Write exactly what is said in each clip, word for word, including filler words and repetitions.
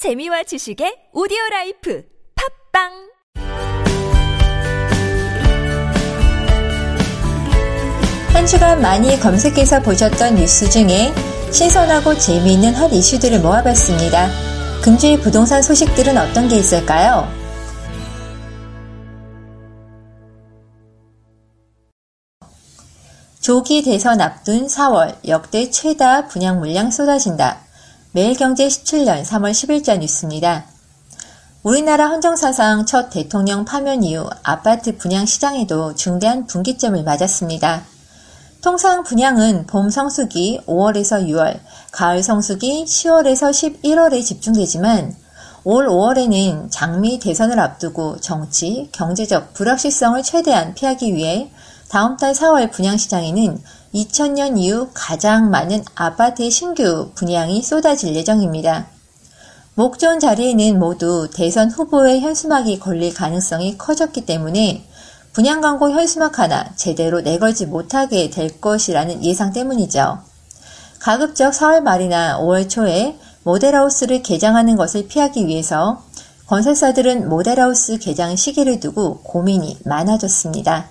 재미와 지식의 오디오라이프 팝빵 한 주간 많이 검색해서 보셨던 뉴스 중에 신선하고 재미있는 핫 이슈들을 모아봤습니다. 금주의 부동산 소식들은 어떤 게 있을까요? 조기 대선 앞둔 사월 역대 최다 분양 물량 쏟아진다. 매일경제 십칠 년 삼월 십일자 뉴스입니다. 우리나라 헌정사상 첫 대통령 파면 이후 아파트 분양 시장에도 중대한 분기점을 맞았습니다. 통상 분양은 봄 성수기 오월에서 유월, 가을 성수기 시월에서 십일월에 집중되지만 올 오월에는 장미 대선을 앞두고 정치, 경제적 불확실성을 최대한 피하기 위해 다음 달 사월 분양시장에는 이천 년 이후 가장 많은 아파트의 신규 분양이 쏟아질 예정입니다. 목전 자리에는 모두 대선 후보의 현수막이 걸릴 가능성이 커졌기 때문에 분양 광고 현수막 하나 제대로 내걸지 못하게 될 것이라는 예상 때문이죠. 가급적 사월 말이나 오월 초에 모델하우스를 개장하는 것을 피하기 위해서 건설사들은 모델하우스 개장 시기를 두고 고민이 많아졌습니다.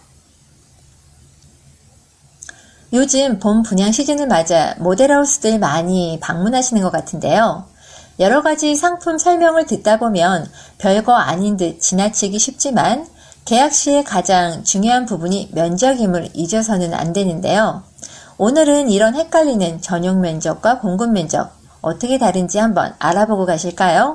요즘 봄 분양 시즌을 맞아 모델하우스들 많이 방문하시는 것 같은데요. 여러 가지 상품 설명을 듣다 보면 별거 아닌 듯 지나치기 쉽지만 계약 시의 가장 중요한 부분이 면적임을 잊어서는 안 되는데요. 오늘은 이런 헷갈리는 전용 면적과 공급 면적 어떻게 다른지 한번 알아보고 가실까요?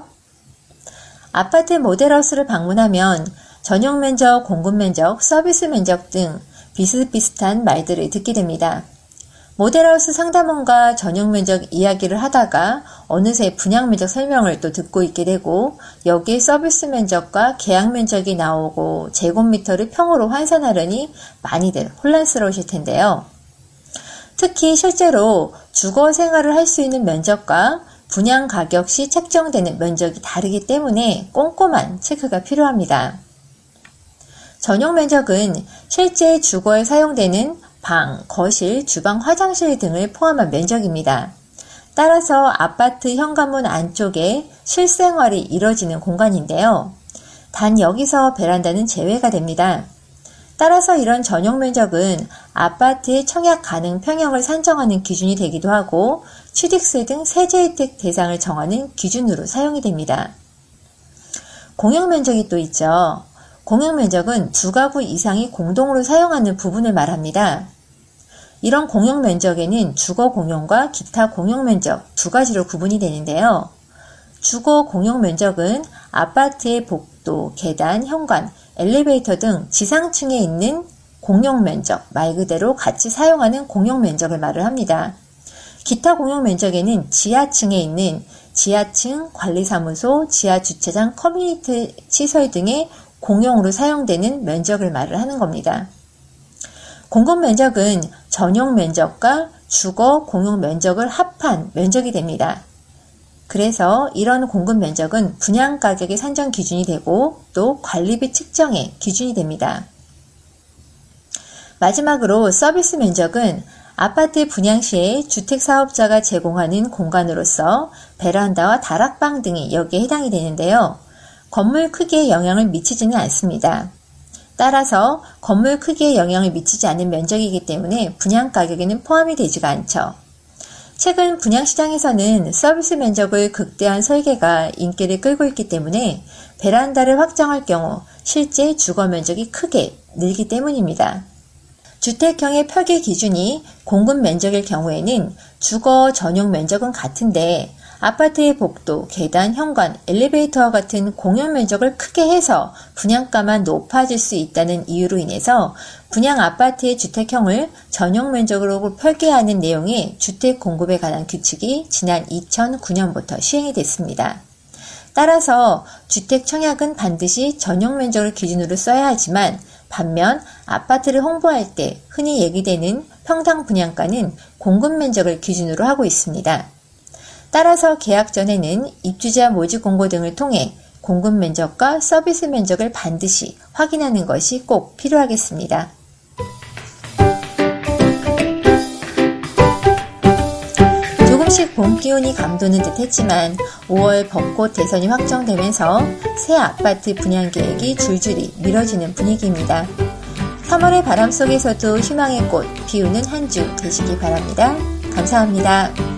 아파트 모델하우스를 방문하면 전용 면적, 공급 면적, 서비스 면적 등 비슷비슷한 말들을 듣게 됩니다. 모델하우스 상담원과 전용 면적 이야기를 하다가 어느새 분양 면적 설명을 또 듣고 있게 되고 여기에 서비스 면적과 계약 면적이 나오고 제곱미터를 평으로 환산하려니 많이들 혼란스러우실 텐데요. 특히 실제로 주거 생활을 할 수 있는 면적과 분양 가격 시 책정되는 면적이 다르기 때문에 꼼꼼한 체크가 필요합니다. 전용 면적은 실제 주거에 사용되는 방, 거실, 주방, 화장실 등을 포함한 면적입니다. 따라서 아파트 현관문 안쪽에 실생활이 이뤄지는 공간인데요. 단 여기서 베란다는 제외가 됩니다. 따라서 이런 전용 면적은 아파트의 청약 가능 평형을 산정하는 기준이 되기도 하고 취득세 등 세제 혜택 대상을 정하는 기준으로 사용이 됩니다. 공용 면적이 또 있죠. 공용 면적은 두 가구 이상이 공동으로 사용하는 부분을 말합니다. 이런 공용 면적에는 주거 공용과 기타 공용 면적 두 가지로 구분이 되는데요. 주거 공용 면적은 아파트의 복도, 계단, 현관, 엘리베이터 등 지상층에 있는 공용 면적, 말 그대로 같이 사용하는 공용 면적을 말을 합니다. 기타 공용 면적에는 지하층에 있는 지하층, 관리사무소, 지하주차장, 커뮤니티 시설 등의 공용으로 사용되는 면적을 말을 하는 겁니다. 공급 면적은 전용 면적과 주거 공용 면적을 합한 면적이 됩니다. 그래서 이런 공급 면적은 분양 가격의 산정 기준이 되고 또 관리비 측정의 기준이 됩니다. 마지막으로 서비스 면적은 아파트 분양 시에 주택사업자가 제공하는 공간으로서 베란다와 다락방 등이 여기에 해당이 되는데요. 건물 크기에 영향을 미치지는 않습니다. 따라서 건물 크기에 영향을 미치지 않는 면적이기 때문에 분양 가격에는 포함이 되지가 않죠. 최근 분양시장에서는 서비스 면적을 극대화한 설계가 인기를 끌고 있기 때문에 베란다를 확장할 경우 실제 주거 면적이 크게 늘기 때문입니다. 주택형의 표기 기준이 공급 면적일 경우에는 주거 전용 면적은 같은데 아파트의 복도, 계단, 현관, 엘리베이터와 같은 공용 면적을 크게 해서 분양가만 높아질 수 있다는 이유로 인해서 분양 아파트의 주택형을 전용 면적으로 설계하는 내용의 주택 공급에 관한 규칙이 지난 이천구 년부터 시행이 됐습니다. 따라서 주택 청약은 반드시 전용 면적을 기준으로 써야 하지만 반면 아파트를 홍보할 때 흔히 얘기되는 평당 분양가는 공급 면적을 기준으로 하고 있습니다. 따라서 계약 전에는 입주자 모집 공고 등을 통해 공급 면적과 서비스 면적을 반드시 확인하는 것이 꼭 필요하겠습니다. 조금씩 봄 기온이 감도는 듯 했지만 오월 벚꽃 대선이 확정되면서 새 아파트 분양 계획이 줄줄이 미뤄지는 분위기입니다. 삼월의 바람 속에서도 희망의 꽃 피우는 한 주 되시기 바랍니다. 감사합니다.